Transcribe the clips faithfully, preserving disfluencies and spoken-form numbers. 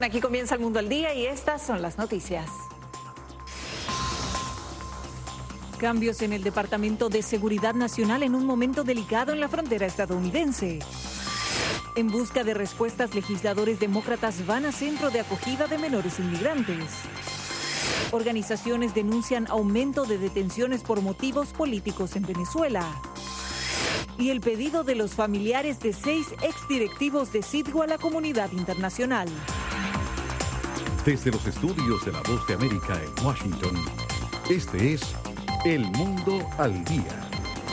Aquí comienza el Mundo al Día y estas son las noticias. Cambios en el Departamento de Seguridad Nacional en un momento delicado en la frontera estadounidense. En busca de respuestas, legisladores demócratas van a centro de acogida de menores inmigrantes. Organizaciones denuncian aumento de detenciones por motivos políticos en Venezuela. Y el pedido de los familiares de seis exdirectivos de Citgo a la comunidad internacional. Desde los estudios de La Voz de América en Washington, este es El Mundo al Día.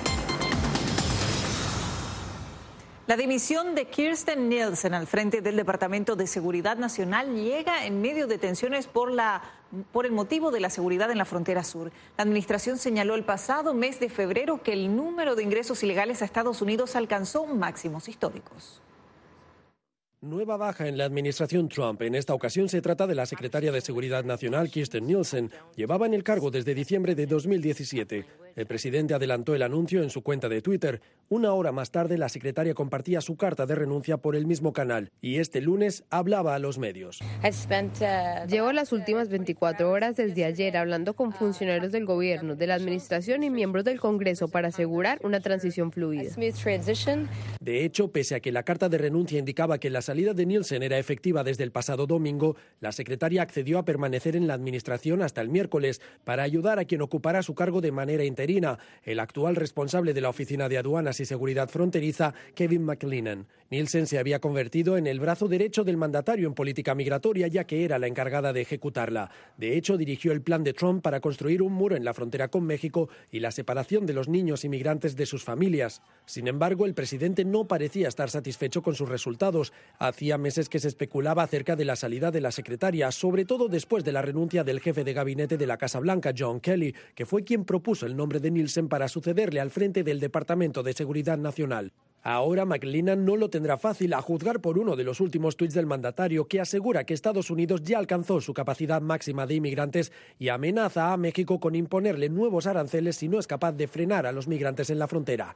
La dimisión de Kirstjen Nielsen al frente del Departamento de Seguridad Nacional llega en medio de tensiones por, la, por el motivo de la seguridad en la frontera sur. La administración señaló el pasado mes de febrero que el número de ingresos ilegales a Estados Unidos alcanzó máximos históricos. Nueva baja en la administración Trump. En esta ocasión se trata de la secretaria de Seguridad Nacional, Kirstjen Nielsen. Llevaba en el cargo desde diciembre de dos mil diecisiete. El presidente adelantó el anuncio en su cuenta de Twitter. Una hora más tarde, la secretaria compartía su carta de renuncia por el mismo canal y este lunes hablaba a los medios. Llevo las últimas veinticuatro horas desde ayer hablando con funcionarios del gobierno, de la administración y miembros del Congreso para asegurar una transición fluida. De hecho, pese a que la carta de renuncia indicaba que la salida de Nielsen era efectiva desde el pasado domingo, la secretaria accedió a permanecer en la administración hasta el miércoles para ayudar a quien ocupara su cargo de manera interina, el actual responsable de la Oficina de Aduanas y Seguridad Fronteriza, Kevin McLennan. Nielsen se había convertido en el brazo derecho del mandatario en política migratoria, ya que era la encargada de ejecutarla. De hecho, dirigió el plan de Trump para construir un muro en la frontera con México y la separación de los niños inmigrantes de sus familias. Sin embargo, el presidente no parecía estar satisfecho con sus resultados. Hacía meses que se especulaba acerca de la salida de la secretaria, sobre todo después de la renuncia del jefe de gabinete de la Casa Blanca, John Kelly, que fue quien propuso el nombre de Nielsen para sucederle al frente del Departamento de Seguridad Nacional. Ahora McLennan no lo tendrá fácil, a juzgar por uno de los últimos tuits del mandatario, que asegura que Estados Unidos ya alcanzó su capacidad máxima de inmigrantes y amenaza a México con imponerle nuevos aranceles si no es capaz de frenar a los migrantes en la frontera.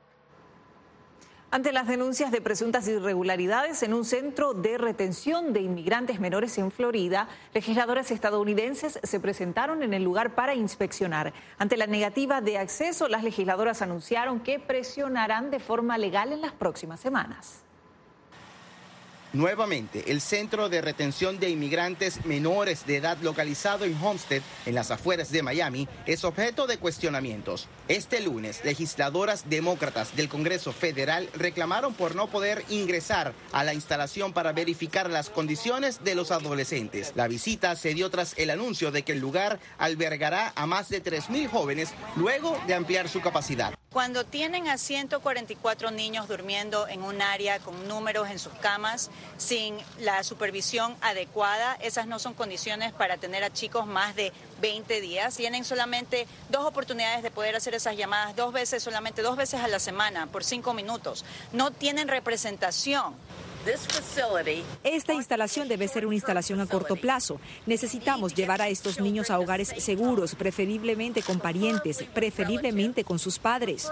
Ante las denuncias de presuntas irregularidades en un centro de retención de inmigrantes menores en Florida, legisladores estadounidenses se presentaron en el lugar para inspeccionar. Ante la negativa de acceso, las legisladoras anunciaron que presionarán de forma legal en las próximas semanas. Nuevamente, el Centro de Retención de Inmigrantes Menores de Edad localizado en Homestead, en las afueras de Miami, es objeto de cuestionamientos. Este lunes, legisladoras demócratas del Congreso Federal reclamaron por no poder ingresar a la instalación para verificar las condiciones de los adolescentes. La visita se dio tras el anuncio de que el lugar albergará a más de tres mil jóvenes luego de ampliar su capacidad. Cuando tienen a ciento cuarenta y cuatro niños durmiendo en un área con números en sus camas, sin la supervisión adecuada, esas no son condiciones para tener a chicos más de veinte días. Tienen solamente dos oportunidades de poder hacer esas llamadas dos veces, solamente dos veces a la semana, por cinco minutos. No tienen representación. Esta instalación debe ser una instalación a corto plazo. Necesitamos llevar a estos niños a hogares seguros, preferiblemente con parientes, preferiblemente con sus padres.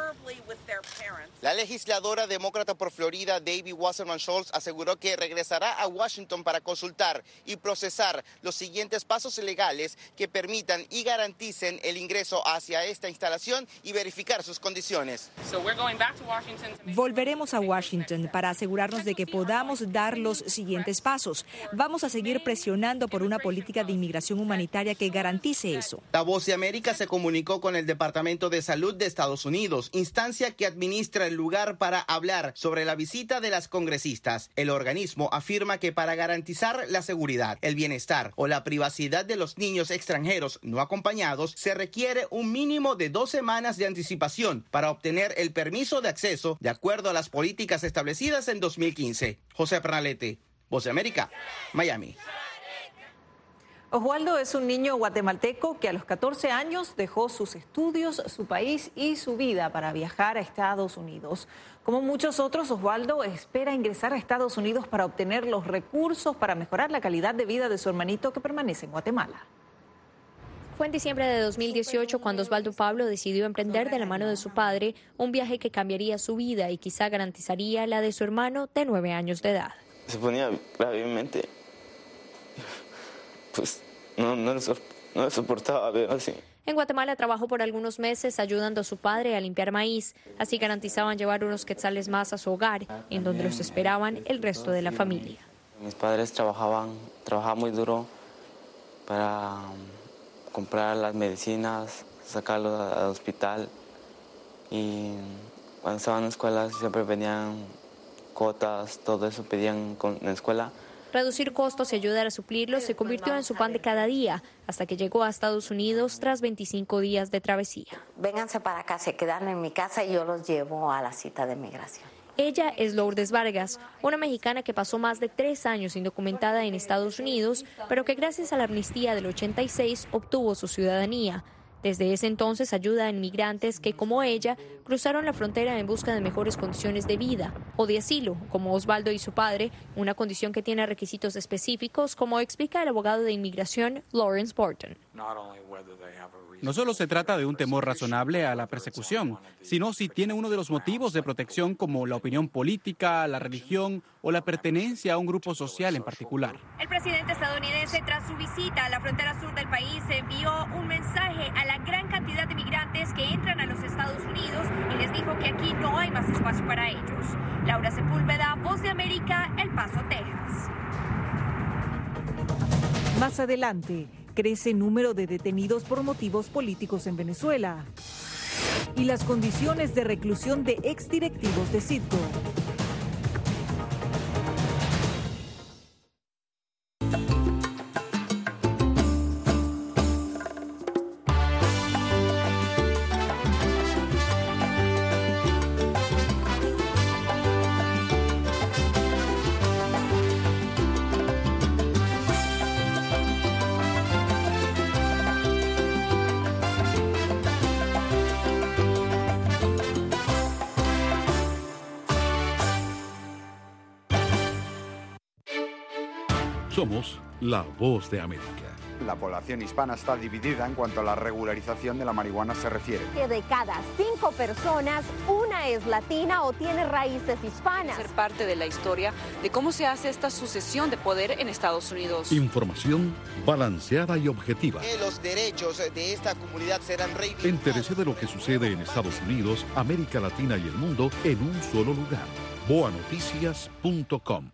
La legisladora demócrata por Florida, Debbie Wasserman Schultz, aseguró que regresará a Washington para consultar y procesar los siguientes pasos legales que permitan y garanticen el ingreso hacia esta instalación y verificar sus condiciones. Volveremos a Washington para asegurarnos de que podamos dar los siguientes pasos. Vamos a seguir presionando por una política de inmigración humanitaria que garantice eso. La Voz de América se comunicó con el Departamento de Salud de Estados Unidos, instancia que administra el lugar para hablar sobre la visita de las congresistas. El organismo afirma que para garantizar la seguridad, el bienestar o la privacidad de los niños extranjeros no acompañados, se requiere un mínimo de dos semanas de anticipación para obtener el permiso de acceso de acuerdo a las políticas establecidas en dos mil quince. José Pernalete, Voz de América, Miami. Oswaldo es un niño guatemalteco que a los catorce años dejó sus estudios, su país y su vida para viajar a Estados Unidos. Como muchos otros, Oswaldo espera ingresar a Estados Unidos para obtener los recursos para mejorar la calidad de vida de su hermanito que permanece en Guatemala. Fue en diciembre de dos mil dieciocho cuando Oswaldo Pablo decidió emprender de la mano de su padre un viaje que cambiaría su vida y quizá garantizaría la de su hermano de nueve años de edad. Se ponía gravemente pues no, no, le, no le soportaba ver así. En Guatemala trabajó por algunos meses ayudando a su padre a limpiar maíz. Así garantizaban llevar unos quetzales más a su hogar, en donde los esperaban el resto de la familia. Mis padres trabajaban, trabajaban muy duro para comprar las medicinas, sacarlos al hospital. Y cuando estaban en la escuela siempre venían cotas, todo eso pedían en la escuela. Reducir costos y ayudar a suplirlos se convirtió en su pan de cada día, hasta que llegó a Estados Unidos tras veinticinco días de travesía. Vénganse para acá, se quedan en mi casa y yo los llevo a la cita de migración. Ella es Lourdes Vargas, una mexicana que pasó más de tres años indocumentada en Estados Unidos, pero que gracias a la amnistía del ochenta y seis obtuvo su ciudadanía. Desde ese entonces ayuda a inmigrantes que, como ella, cruzaron la frontera en busca de mejores condiciones de vida o de asilo, como Osvaldo y su padre, una condición que tiene requisitos específicos, como explica el abogado de inmigración Lawrence Borton. No solo se trata de un temor razonable a la persecución, sino si tiene uno de los motivos de protección como la opinión política, la religión o la pertenencia a un grupo social en particular. El presidente estadounidense, tras su visita a la frontera sur del país, envió un mensaje a la gran cantidad de migrantes que entran a los Estados Unidos y les dijo que aquí no hay más espacio para ellos. Laura Sepúlveda, Voz de América, El Paso, Texas. Más adelante, crece el número de detenidos por motivos políticos en Venezuela y las condiciones de reclusión de exdirectivos de Citgo. Somos la Voz de América. La población hispana está dividida en cuanto a la regularización de la marihuana se refiere. Que de cada cinco personas, una es latina o tiene raíces hispanas. Ser parte de la historia de cómo se hace esta sucesión de poder en Estados Unidos. Información balanceada y objetiva. Que los derechos de esta comunidad serán reivindicados. Entérese de lo que sucede en Estados Unidos, América Latina y el mundo en un solo lugar. boa noticias punto com.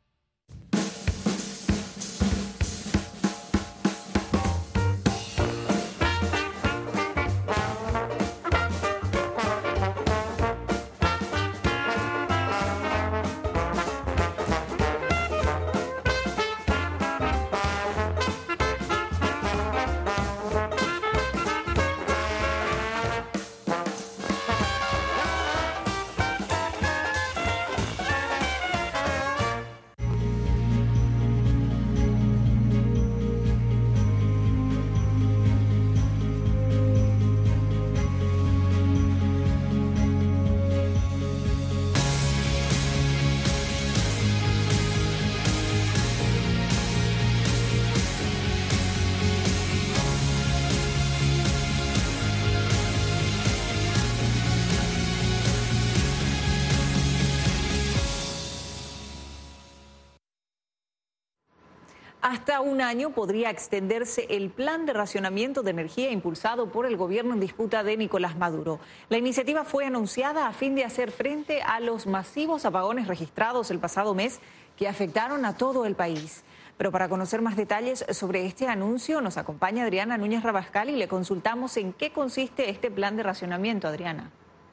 Hasta un año podría extenderse el plan de racionamiento de energía impulsado por el gobierno en disputa de Nicolás Maduro. La iniciativa fue anunciada a fin de hacer frente a los masivos apagones registrados el pasado mes que afectaron a todo el país. Pero para conocer más detalles sobre este anuncio nos acompaña Adriana Núñez Rabascal y le consultamos en qué consiste este plan de racionamiento, Adriana.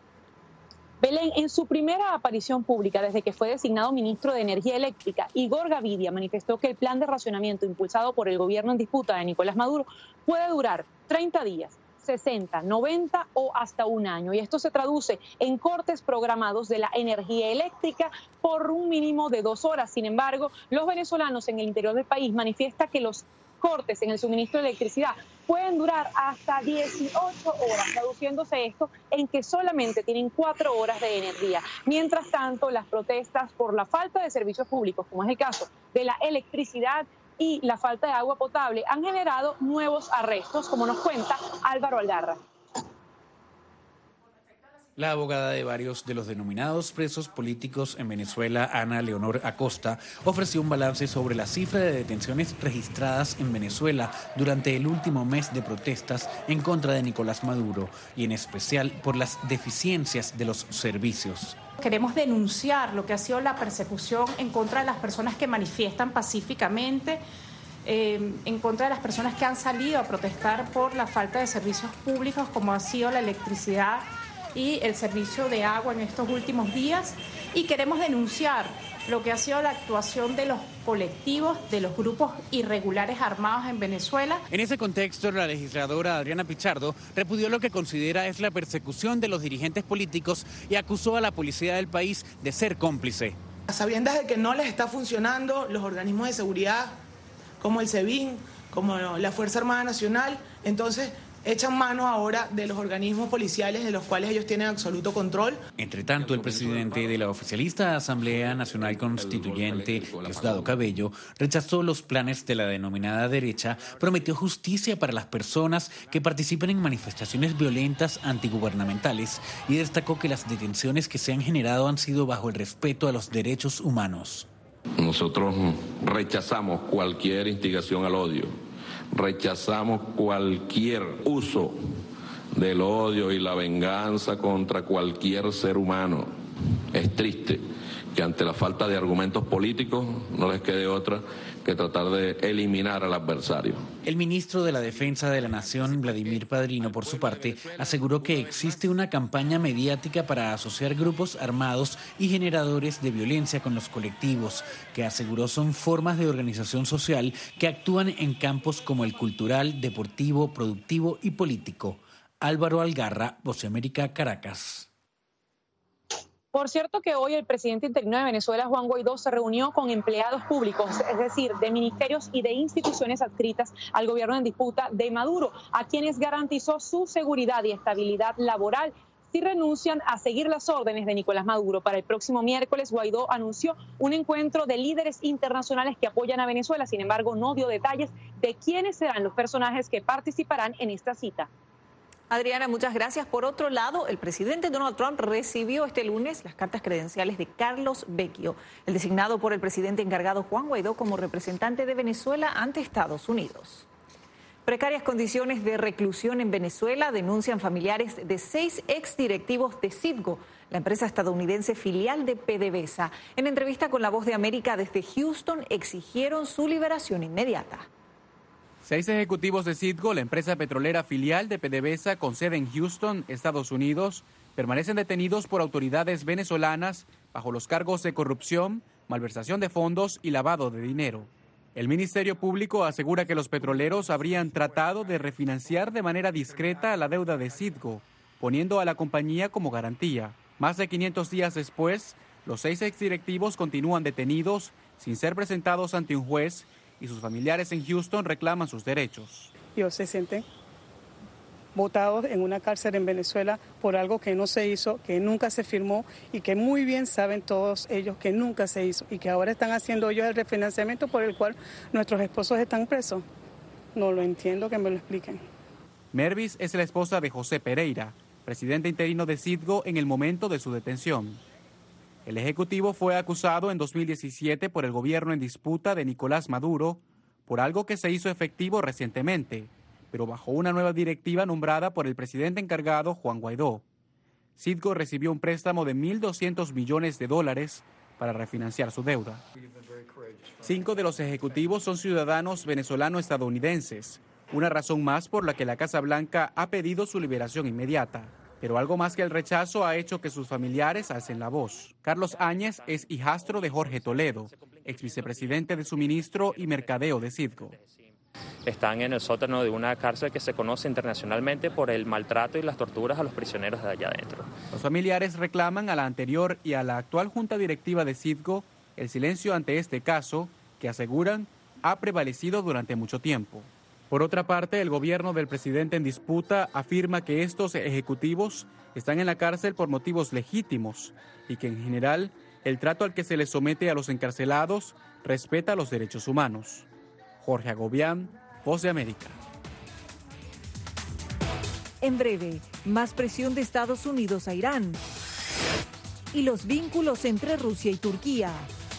Belén, en su primera aparición pública desde que fue designado ministro de Energía Eléctrica, Igor Gavidia manifestó que el plan de racionamiento impulsado por el gobierno en disputa de Nicolás Maduro puede durar treinta días, sesenta, noventa o hasta un año. Y esto se traduce en cortes programados de la energía eléctrica por un mínimo de dos horas. Sin embargo, los venezolanos en el interior del país manifiestan que los cortes en el suministro de electricidad pueden durar hasta dieciocho horas, traduciéndose esto en que solamente tienen cuatro horas de energía. Mientras tanto, las protestas por la falta de servicios públicos, como es el caso de la electricidad y la falta de agua potable, han generado nuevos arrestos, como nos cuenta Álvaro Algarra. La abogada de varios de los denominados presos políticos en Venezuela, Ana Leonor Acosta, ofreció un balance sobre la cifra de detenciones registradas en Venezuela durante el último mes de protestas en contra de Nicolás Maduro y en especial por las deficiencias de los servicios. Queremos denunciar lo que ha sido la persecución en contra de las personas que manifiestan pacíficamente, eh, en contra de las personas que han salido a protestar por la falta de servicios públicos como ha sido la electricidad y el servicio de agua en estos últimos días, y queremos denunciar lo que ha sido la actuación de los colectivos, de los grupos irregulares armados en Venezuela. En ese contexto, la legisladora Adriana Pichardo repudió lo que considera es la persecución de los dirigentes políticos y acusó a la policía del país de ser cómplice. A sabiendas de que no les está funcionando los organismos de seguridad, como el SEBIN, como la Fuerza Armada Nacional, entonces echan mano ahora de los organismos policiales de los cuales ellos tienen absoluto control. Entre tanto, el presidente de la oficialista Asamblea Nacional Constituyente, Diosdado Cabello, rechazó los planes de la denominada derecha, prometió justicia para las personas que participen en manifestaciones violentas antigubernamentales y destacó que las detenciones que se han generado han sido bajo el respeto a los derechos humanos. Nosotros rechazamos cualquier instigación al odio. Rechazamos cualquier uso del odio y la venganza contra cualquier ser humano. Es triste que ante la falta de argumentos políticos no les quede otra que tratar de eliminar al adversario. El ministro de la Defensa de la Nación, Vladimir Padrino, por su parte, aseguró que existe una campaña mediática para asociar grupos armados y generadores de violencia con los colectivos, que aseguró son formas de organización social que actúan en campos como el cultural, deportivo, productivo y político. Álvaro Algarra, Voz de América, Caracas. Por cierto que hoy el presidente interino de Venezuela, Juan Guaidó, se reunió con empleados públicos, es decir, de ministerios y de instituciones adscritas al gobierno en disputa de Maduro, a quienes garantizó su seguridad y estabilidad laboral si renuncian a seguir las órdenes de Nicolás Maduro. Para el próximo miércoles, Guaidó anunció un encuentro de líderes internacionales que apoyan a Venezuela. Sin embargo, no dio detalles de quiénes serán los personajes que participarán en esta cita. Adriana, muchas gracias. Por otro lado, el presidente Donald Trump recibió este lunes las cartas credenciales de Carlos Vecchio, el designado por el presidente encargado Juan Guaidó como representante de Venezuela ante Estados Unidos. Precarias condiciones de reclusión en Venezuela denuncian familiares de seis exdirectivos de Citgo, la empresa estadounidense filial de PDVSA. En entrevista con La Voz de América desde Houston, exigieron su liberación inmediata. Seis ejecutivos de Citgo, la empresa petrolera filial de PDVSA con sede en Houston, Estados Unidos, permanecen detenidos por autoridades venezolanas bajo los cargos de corrupción, malversación de fondos y lavado de dinero. El Ministerio Público asegura que los petroleros habrían tratado de refinanciar de manera discreta la deuda de Citgo, poniendo a la compañía como garantía. Más de quinientos días después, los seis exdirectivos continúan detenidos sin ser presentados ante un juez y sus familiares en Houston reclaman sus derechos. Ellos se sienten botados en una cárcel en Venezuela por algo que no se hizo, que nunca se firmó y que muy bien saben todos ellos que nunca se hizo y que ahora están haciendo ellos el refinanciamiento por el cual nuestros esposos están presos. No lo entiendo, que me lo expliquen. Mervis es la esposa de José Pereira, presidente interino de Citgo en el momento de su detención. El ejecutivo fue acusado en dos mil diecisiete por el gobierno en disputa de Nicolás Maduro por algo que se hizo efectivo recientemente, pero bajo una nueva directiva nombrada por el presidente encargado Juan Guaidó. Citgo recibió un préstamo de mil doscientos millones de dólares para refinanciar su deuda. Cinco de los ejecutivos son ciudadanos venezolano-estadounidenses, una razón más por la que la Casa Blanca ha pedido su liberación inmediata. Pero algo más que el rechazo ha hecho que sus familiares alcen la voz. Carlos Áñez es hijastro de Jorge Toledo, ex vicepresidente de suministro y mercadeo de Citgo. Están en el sótano de una cárcel que se conoce internacionalmente por el maltrato y las torturas a los prisioneros de allá adentro. Los familiares reclaman a la anterior y a la actual junta directiva de Citgo el silencio ante este caso, que aseguran ha prevalecido durante mucho tiempo. Por otra parte, el gobierno del presidente en disputa afirma que estos ejecutivos están en la cárcel por motivos legítimos y que en general el trato al que se les somete a los encarcelados respeta los derechos humanos. Jorge Agobián, Voz de América. En breve, más presión de Estados Unidos a Irán y los vínculos entre Rusia y Turquía.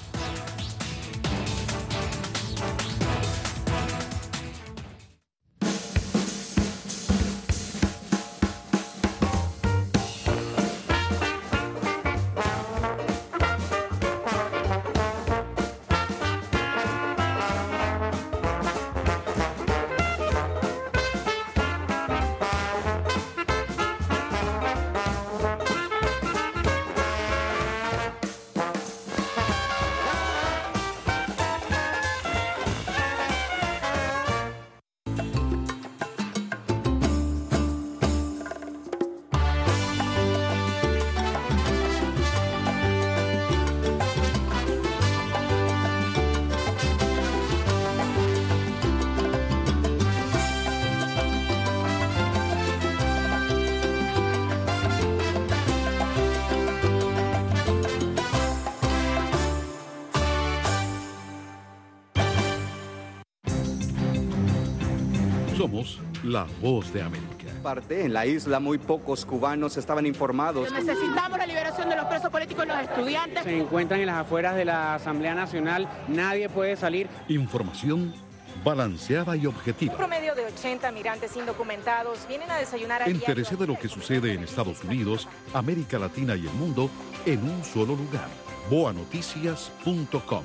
Somos la voz de América. Parte en la isla muy pocos cubanos estaban informados. Necesitamos la liberación de los presos políticos y los estudiantes. Se encuentran en las afueras de la Asamblea Nacional, nadie puede salir. Información balanceada y objetiva. Un promedio de ochenta migrantes indocumentados vienen a desayunar a diario. Entérese de lo que sucede en Estados Unidos, América Latina y el mundo en un solo lugar. boa noticias punto com.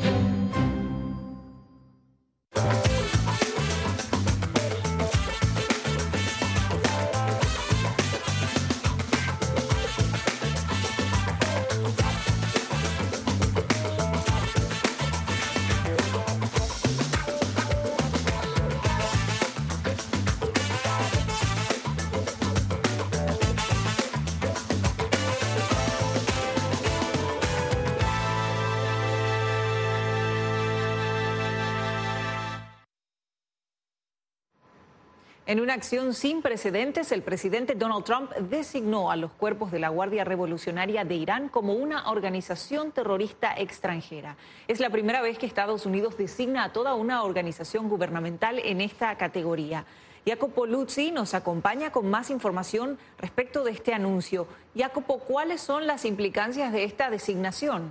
En una acción sin precedentes, el presidente Donald Trump designó a los cuerpos de la Guardia Revolucionaria de Irán como una organización terrorista extranjera. Es la primera vez que Estados Unidos designa a toda una organización gubernamental en esta categoría. Jacopo Luzzi nos acompaña con más información respecto de este anuncio. Jacopo, ¿cuáles son las implicancias de esta designación?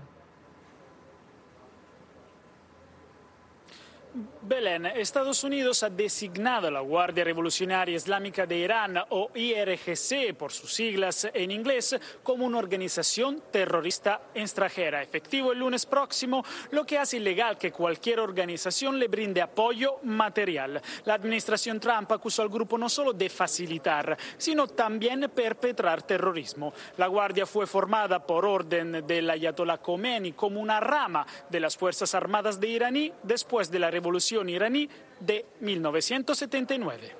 Belén, Estados Unidos ha designado a la Guardia Revolucionaria Islámica de Irán, o I R G C por sus siglas en inglés, como una organización terrorista extranjera, efectivo el lunes próximo, lo que hace ilegal que cualquier organización le brinde apoyo material. La administración Trump acusó al grupo no solo de facilitar, sino también perpetrar terrorismo. La Guardia fue formada por orden del Ayatollah Khomeini como una rama de las Fuerzas Armadas de Iraní después de la Revolución iraní de mil novecientos setenta y nueve.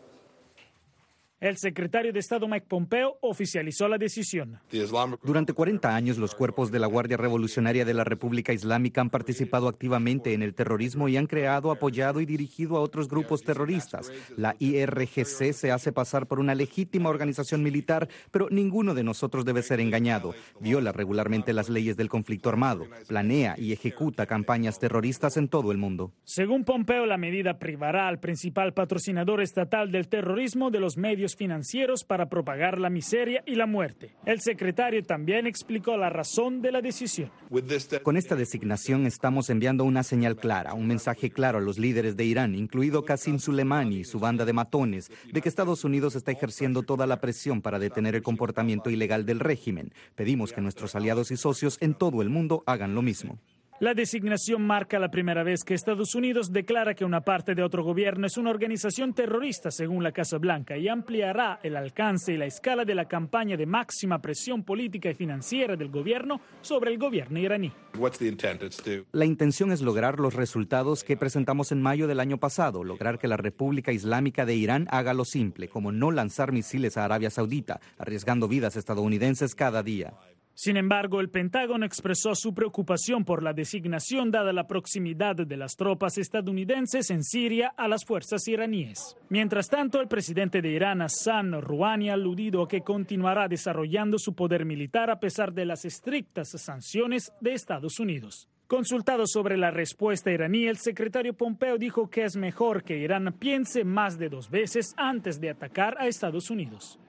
El secretario de Estado Mike Pompeo oficializó la decisión. Durante cuarenta años, los cuerpos de la Guardia Revolucionaria de la República Islámica han participado activamente en el terrorismo y han creado, apoyado y dirigido a otros grupos terroristas. La I R G C se hace pasar por una legítima organización militar, pero ninguno de nosotros debe ser engañado. Viola regularmente las leyes del conflicto armado, planea y ejecuta campañas terroristas en todo el mundo. Según Pompeo, la medida privará al principal patrocinador estatal del terrorismo de los medios financieros para propagar la miseria y la muerte. El secretario también explicó la razón de la decisión. Con esta designación estamos enviando una señal clara, un mensaje claro a los líderes de Irán, incluido Qasem Soleimani y su banda de matones, de que Estados Unidos está ejerciendo toda la presión para detener el comportamiento ilegal del régimen. Pedimos que nuestros aliados y socios en todo el mundo hagan lo mismo. La designación marca la primera vez que Estados Unidos declara que una parte de otro gobierno es una organización terrorista, según la Casa Blanca, y ampliará el alcance y la escala de la campaña de máxima presión política y financiera del gobierno sobre el gobierno iraní. La intención es lograr los resultados que presentamos en mayo del año pasado, lograr que la República Islámica de Irán haga lo simple, como no lanzar misiles a Arabia Saudita, arriesgando vidas estadounidenses cada día. Sin embargo, el Pentágono expresó su preocupación por la designación dada la proximidad de las tropas estadounidenses en Siria a las fuerzas iraníes. Mientras tanto, el presidente de Irán, Hassan Rouhani, ha aludido a que continuará desarrollando su poder militar a pesar de las estrictas sanciones de Estados Unidos. Consultado sobre la respuesta iraní, el secretario Pompeo dijo que es mejor que Irán piense más de dos veces antes de atacar a Estados Unidos.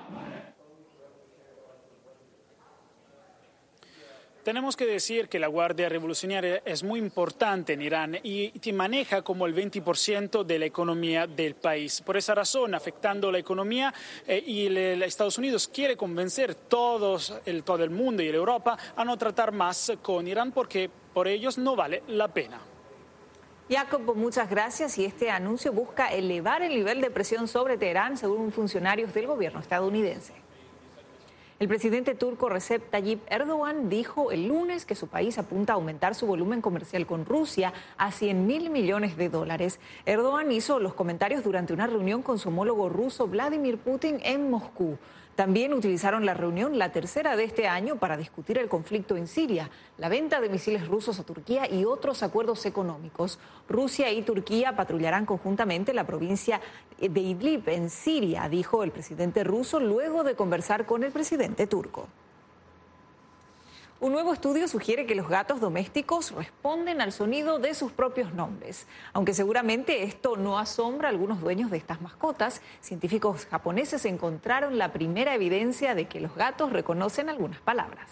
Tenemos que decir que la Guardia Revolucionaria es muy importante en Irán y maneja como el veinte por ciento de la economía del país. Por esa razón, afectando la economía, eh, y el, el Estados Unidos quiere convencer todos, el, todo el mundo y la Europa a no tratar más con Irán porque por ellos no vale la pena. Jacob, muchas gracias. Y este anuncio busca elevar el nivel de presión sobre Teherán, según funcionarios del gobierno estadounidense. El presidente turco Recep Tayyip Erdogan dijo el lunes que su país apunta a aumentar su volumen comercial con Rusia a cien mil millones de dólares. Erdogan hizo los comentarios durante una reunión con su homólogo ruso Vladimir Putin en Moscú. También utilizaron la reunión, la tercera de este año, para discutir el conflicto en Siria, la venta de misiles rusos a Turquía y otros acuerdos económicos. Rusia y Turquía patrullarán conjuntamente la provincia de Idlib, en Siria, dijo el presidente ruso luego de conversar con el presidente turco. Un nuevo estudio sugiere que los gatos domésticos responden al sonido de sus propios nombres. Aunque seguramente esto no asombra a algunos dueños de estas mascotas, científicos japoneses encontraron la primera evidencia de que los gatos reconocen algunas palabras.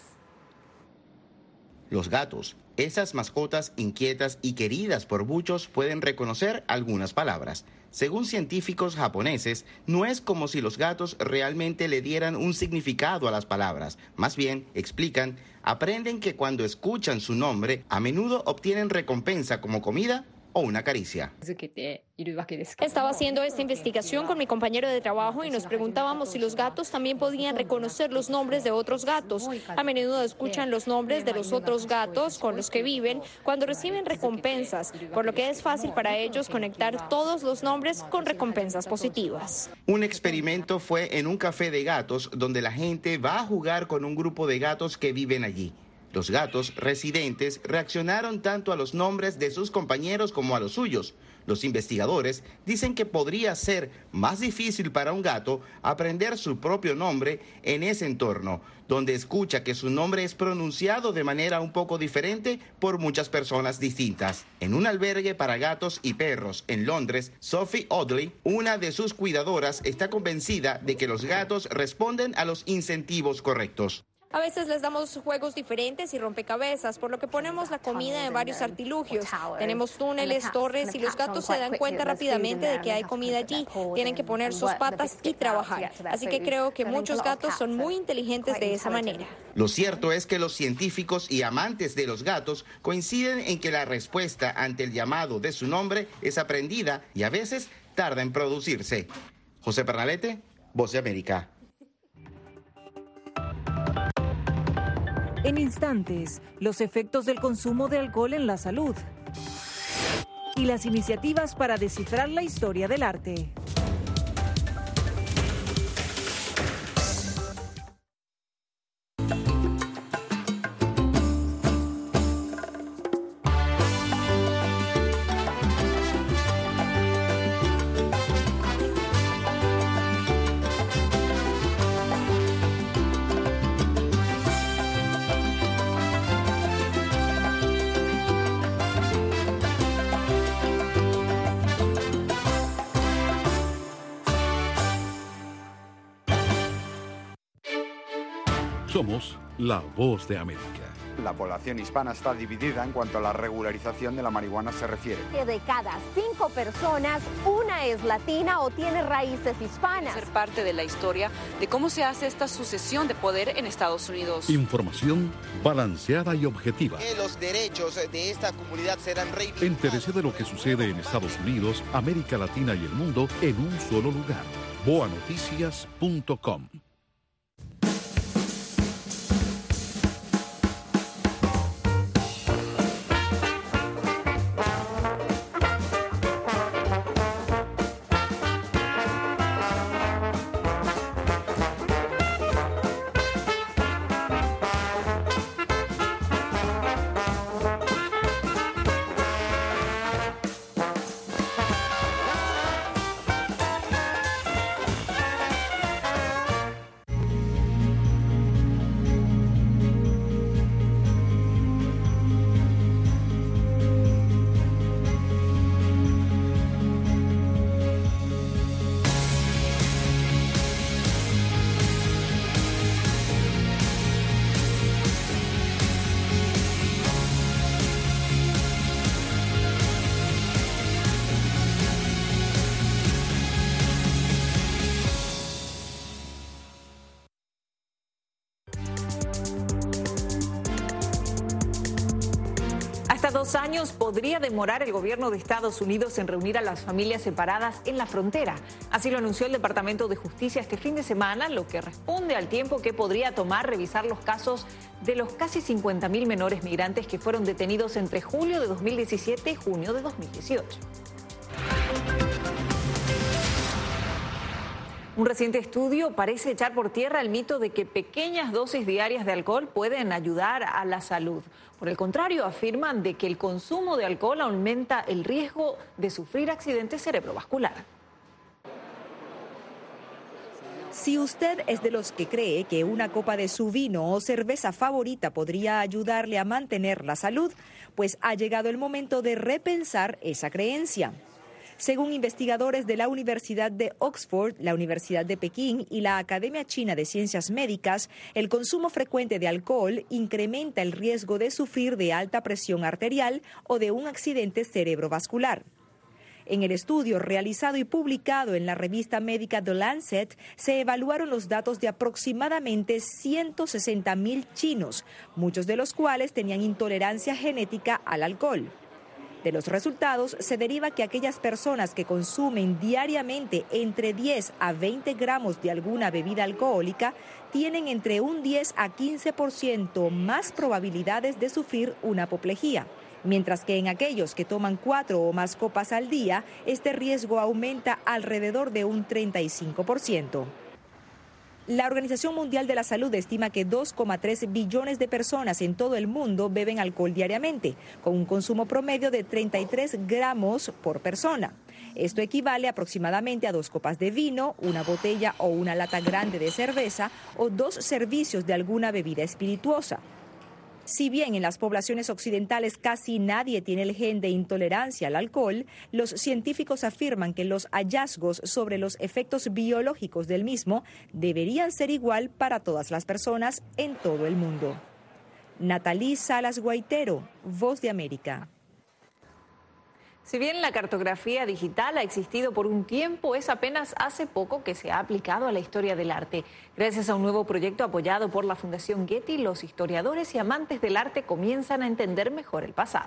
Los gatos, esas mascotas inquietas y queridas por muchos, pueden reconocer algunas palabras. Según científicos japoneses, no es como si los gatos realmente le dieran un significado a las palabras. Más bien, explican, aprenden que cuando escuchan su nombre, a menudo obtienen recompensa como comida o una caricia. Estaba haciendo esta investigación con mi compañero de trabajo y nos preguntábamos si los gatos también podían reconocer los nombres de otros gatos. A menudo escuchan los nombres de los otros gatos con los que viven cuando reciben recompensas, por lo que es fácil para ellos conectar todos los nombres con recompensas positivas. Un experimento fue en un café de gatos donde la gente va a jugar con un grupo de gatos que viven allí. Los gatos residentes reaccionaron tanto a los nombres de sus compañeros como a los suyos. Los investigadores dicen que podría ser más difícil para un gato aprender su propio nombre en ese entorno, donde escucha que su nombre es pronunciado de manera un poco diferente por muchas personas distintas. En un albergue para gatos y perros en Londres, Sophie Audley, una de sus cuidadoras, está convencida de que los gatos responden a los incentivos correctos. A veces les damos juegos diferentes y rompecabezas, por lo que ponemos la comida en varios artilugios. Tenemos túneles, torres y los gatos se dan cuenta rápidamente de que hay comida allí. Tienen que poner sus patas y trabajar. Así que creo que muchos gatos son muy inteligentes de esa manera. Lo cierto es que los científicos y amantes de los gatos coinciden en que la respuesta ante el llamado de su nombre es aprendida y a veces tarda en producirse. José Pernalete, Voz de América. En instantes, los efectos del consumo de alcohol en la salud y las iniciativas para descifrar la historia del arte. Somos la Voz de América. La población hispana está dividida en cuanto a la regularización de la marihuana se refiere. Que de cada cinco personas, una es latina o tiene raíces hispanas. Ser parte de la historia de cómo se hace esta sucesión de poder en Estados Unidos. Información balanceada y objetiva. Que los derechos de esta comunidad serán reivindicados. Entérese de lo que sucede en Estados Unidos, América Latina y el mundo en un solo lugar. boa noticias punto com. dos años podría demorar el gobierno de Estados Unidos en reunir a las familias separadas en la frontera. Así lo anunció el Departamento de Justicia este fin de semana, lo que responde al tiempo que podría tomar revisar los casos de los casi cincuenta mil menores migrantes que fueron detenidos entre julio de dos mil diecisiete y junio de dos mil dieciocho. Un reciente estudio parece echar por tierra el mito de que pequeñas dosis diarias de alcohol pueden ayudar a la salud. Por el contrario, afirman de que el consumo de alcohol aumenta el riesgo de sufrir accidentes cerebrovascular. Si usted es de los que cree que una copa de su vino o cerveza favorita podría ayudarle a mantener la salud, pues ha llegado el momento de repensar esa creencia. Según investigadores de la Universidad de Oxford, la Universidad de Pekín y la Academia China de Ciencias Médicas, el consumo frecuente de alcohol incrementa el riesgo de sufrir de alta presión arterial o de un accidente cerebrovascular. En el estudio realizado y publicado en la revista médica The Lancet, se evaluaron los datos de aproximadamente ciento sesenta mil chinos, muchos de los cuales tenían intolerancia genética al alcohol. De los resultados se deriva que aquellas personas que consumen diariamente entre diez a veinte gramos de alguna bebida alcohólica tienen entre un diez a quince por ciento más probabilidades de sufrir una apoplejía, mientras que en aquellos que toman cuatro o más copas al día, este riesgo aumenta alrededor de un treinta y cinco por ciento. La Organización Mundial de la Salud estima que dos coma tres billones de personas en todo el mundo beben alcohol diariamente, con un consumo promedio de treinta y tres gramos por persona. Esto equivale aproximadamente a dos copas de vino, una botella o una lata grande de cerveza o dos servicios de alguna bebida espirituosa. Si bien en las poblaciones occidentales casi nadie tiene el gen de intolerancia al alcohol, los científicos afirman que los hallazgos sobre los efectos biológicos del mismo deberían ser igual para todas las personas en todo el mundo. Natalí Salas Guaitero, Voz de América. Si bien la cartografía digital ha existido por un tiempo, es apenas hace poco que se ha aplicado a la historia del arte. Gracias a un nuevo proyecto apoyado por la Fundación Getty, los historiadores y amantes del arte comienzan a entender mejor el pasado.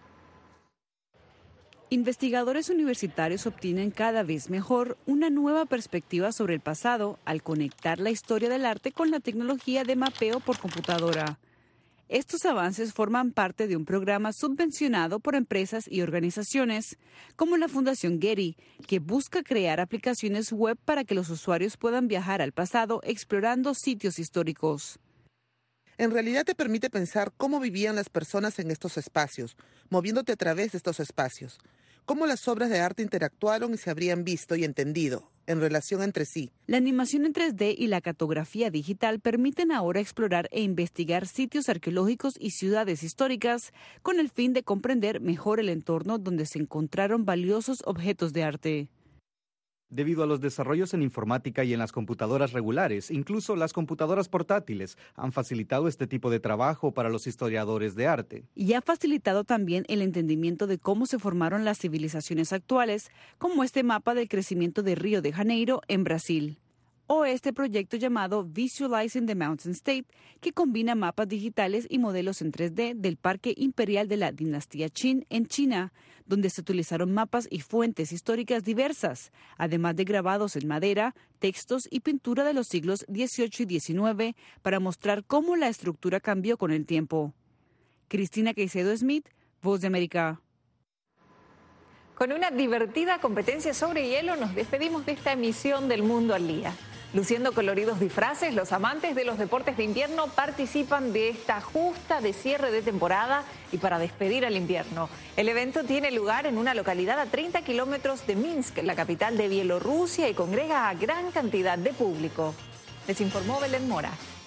Investigadores universitarios obtienen cada vez mejor una nueva perspectiva sobre el pasado al conectar la historia del arte con la tecnología de mapeo por computadora. Estos avances forman parte de un programa subvencionado por empresas y organizaciones, como la Fundación Getty, que busca crear aplicaciones web para que los usuarios puedan viajar al pasado explorando sitios históricos. En realidad te permite pensar cómo vivían las personas en estos espacios, moviéndote a través de estos espacios, cómo las obras de arte interactuaron y se habrían visto y entendido en relación entre sí. La animación en tres D y la cartografía digital permiten ahora explorar e investigar sitios arqueológicos y ciudades históricas con el fin de comprender mejor el entorno donde se encontraron valiosos objetos de arte. Debido a los desarrollos en informática y en las computadoras regulares, incluso las computadoras portátiles han facilitado este tipo de trabajo para los historiadores de arte. Y ha facilitado también el entendimiento de cómo se formaron las civilizaciones actuales, como este mapa del crecimiento de Río de Janeiro en Brasil. O este proyecto llamado Visualizing the Mountain State, que combina mapas digitales y modelos en tres D del Parque Imperial de la Dinastía Qin en China, donde se utilizaron mapas y fuentes históricas diversas, además de grabados en madera, textos y pintura de los siglos dieciocho y diecinueve, para mostrar cómo la estructura cambió con el tiempo. Cristina Caicedo Smith, Voz de América. Con una divertida competencia sobre hielo nos despedimos de esta emisión del Mundo al Día. Luciendo coloridos disfraces, los amantes de los deportes de invierno participan de esta justa de cierre de temporada y para despedir al invierno. El evento tiene lugar en una localidad a treinta kilómetros de Minsk, la capital de Bielorrusia, y congrega a gran cantidad de público. Les informó Belén Mora.